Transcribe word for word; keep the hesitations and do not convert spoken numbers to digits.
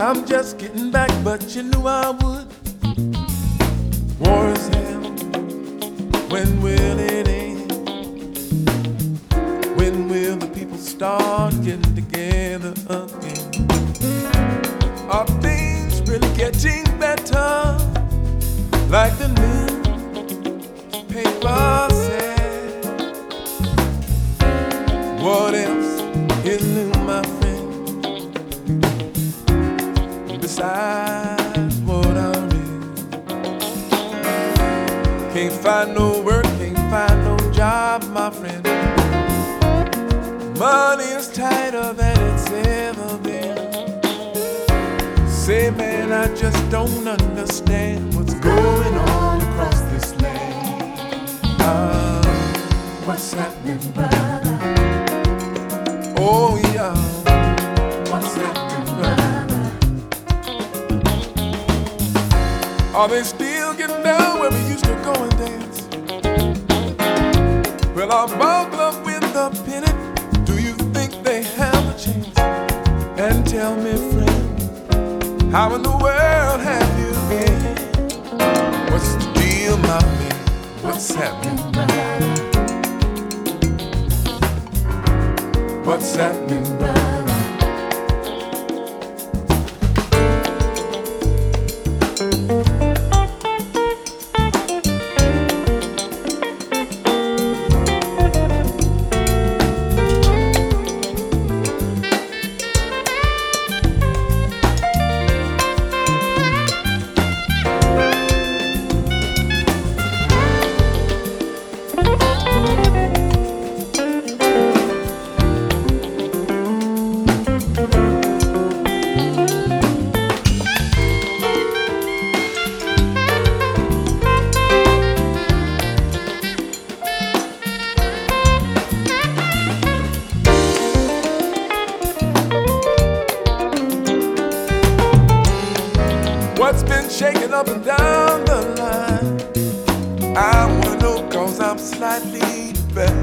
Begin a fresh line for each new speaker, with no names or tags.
I'm just getting back, but you knew I would. War is hell. When will it end? When will the people start getting together again? Are things really getting better? Like the newspaper said. What else is new, my friend? Besides what I read. Can't find no work, can't find no job, my friend. Money is tighter than it's ever been. Say, man, I just don't understand what's going on across this land. Uh,
What's happening, brother?
oh, yeah.
What's happening, brother?
Are they still getting down where we used to go and dance? Well, I'm bound up with a penny. Do you think they have a chance? And tell me, friend, how in the world have you been? What's the deal, my man? What's happening,
brother?
What's happening, brother? What's been shaking up and down the line? I wanna know, cause I'm slightly depressed.